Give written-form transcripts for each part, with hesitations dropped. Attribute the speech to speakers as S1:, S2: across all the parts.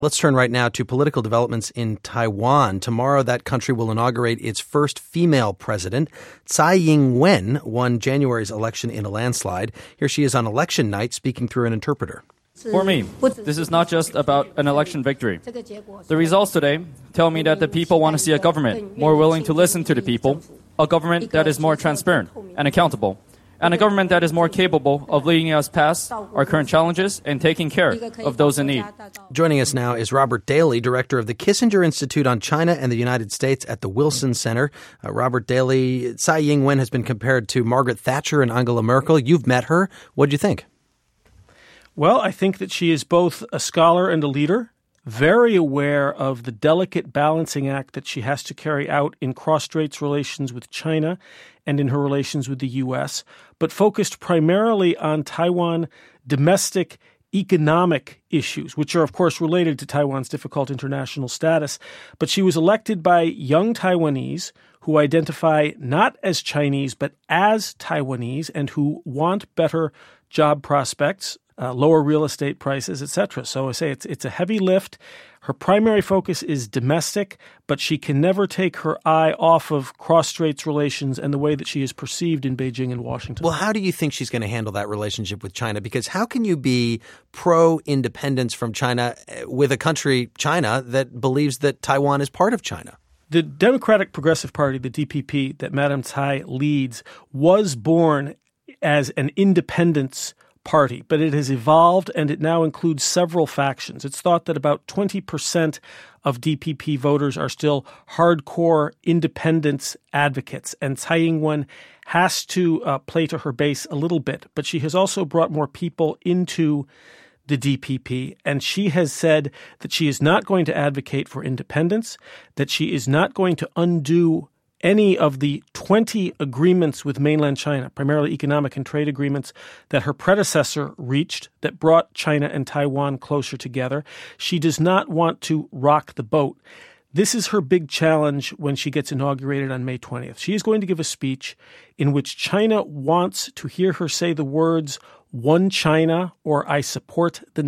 S1: Let's turn right now to political developments in Taiwan. Tomorrow, that country will inaugurate its first female president. Tsai Ing-wen won January's election in a landslide. Here she is on election night speaking through an interpreter.
S2: For me, this is not just about an election victory. The results today tell me that the people want to see a government more willing to listen to the people, a government that is more transparent and accountable, and a government that is more capable of leading us past our current challenges and taking care of those in need.
S1: Joining us now is Robert Daly, director of the Kissinger Institute on China and the United States at the Wilson Center. Robert Daly, Tsai Ing-wen has been compared to Margaret Thatcher and Angela Merkel. You've met her. What do you think?
S3: Well, I think that she is both a scholar and a leader, very aware of the delicate balancing act that she has to carry out in cross-straits relations with China and in her relations with the U.S., but focused primarily on Taiwan domestic economic issues, which are, of course, related to Taiwan's difficult international status. But she was elected by young Taiwanese who identify not as Chinese, but as Taiwanese and who want better job prospects, lower real estate prices, etc. So I say it's a heavy lift. Her primary focus is domestic, but she can never take her eye off of cross-straits relations and the way that she is perceived in Beijing and Washington.
S1: Well, how do you think she's going to handle that relationship with China? Because how can you be pro-independence from China with a country, China, that believes that Taiwan is part of China?
S3: The Democratic Progressive Party, the DPP, that Madam Tsai leads, was born as an independence party, but it has evolved and it now includes several factions. It's thought that about 20% of DPP voters are still hardcore independence advocates, and Tsai Ing-wen has to play to her base a little bit, but she has also brought more people into the DPP, and she has said that she is not going to advocate for independence, that she is not going to undo any of the 20 agreements with mainland China, primarily economic and trade agreements, that her predecessor reached that brought China and Taiwan closer together. She does not want to rock the boat. This is her big challenge when she gets inaugurated on May 20th. She is going to give a speech in which China wants to hear her say the words, "One China," or "I support the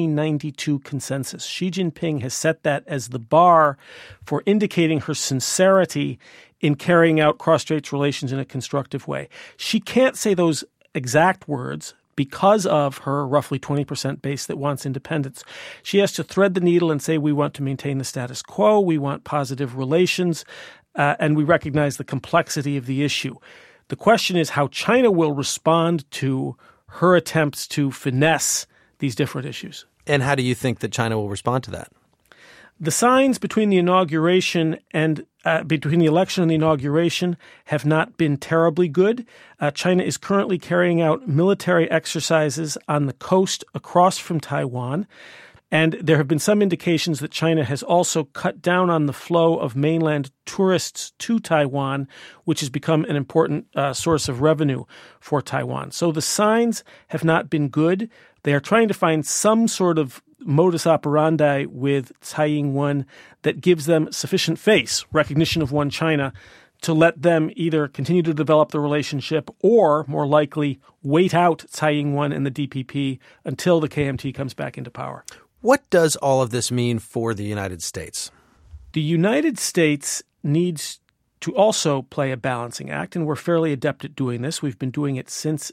S3: 1992 consensus." Xi Jinping has set that as the bar for indicating her sincerity in carrying out cross-straits relations in a constructive way. She can't say those exact words because of her roughly 20% base that wants independence. She has to thread the needle and say, we want to maintain the status quo, we want positive relations, and we recognize the complexity of the issue. The question is how China will respond to her attempts to finesse these different issues.
S1: And how do you think that China will respond to that?
S3: The signs between the inauguration and between the election and the inauguration have not been terribly good. China is currently carrying out military exercises on the coast across from Taiwan. And there have been some indications that China has also cut down on the flow of mainland tourists to Taiwan, which has become an important source of revenue for Taiwan. So the signs have not been good. They are trying to find some sort of modus operandi with Tsai Ing-wen that gives them sufficient face, recognition of one China, to let them either continue to develop the relationship or, more likely, wait out Tsai Ing-wen and the DPP until the KMT comes back into power.
S1: What does all of this mean for the United States?
S3: The United States needs to also play a balancing act, and we're fairly adept at doing this. We've been doing it since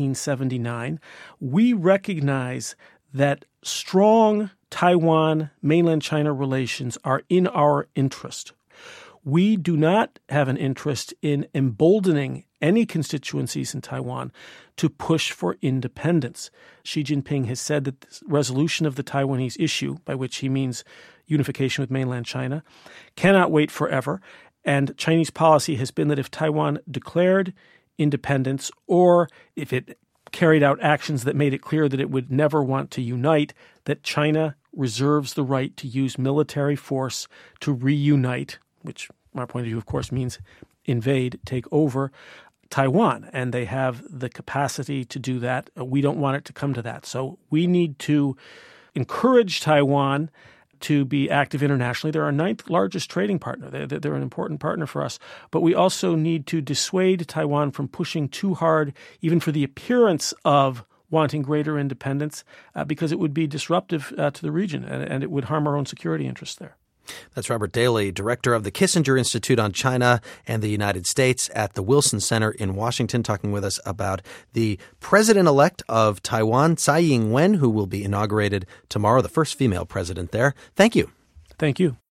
S3: 1979. We recognize that strong Taiwan, mainland China relations are in our interest. We do not have an interest in emboldening any constituencies in Taiwan to push for independence. Xi Jinping has said that the resolution of the Taiwanese issue, by which he means unification with mainland China, cannot wait forever. And Chinese policy has been that if Taiwan declared independence, or if it carried out actions that made it clear that it would never want to unite, that China reserves the right to use military force to reunite, which from our point of view, of course, means invade, take over Taiwan. And they have the capacity to do that. We don't want it to come to that. So we need to encourage Taiwan to be active internationally. They're our ninth largest trading partner. They're an important partner for us. But we also need to dissuade Taiwan from pushing too hard, even for the appearance of wanting greater independence because it would be disruptive to the region and it would harm our own security interests there.
S1: That's Robert Daly, director of the Kissinger Institute on China and the United States at the Wilson Center in Washington, talking with us about the president-elect of Taiwan, Tsai Ing-wen, who will be inaugurated tomorrow, the first female president there. Thank you.
S3: Thank you.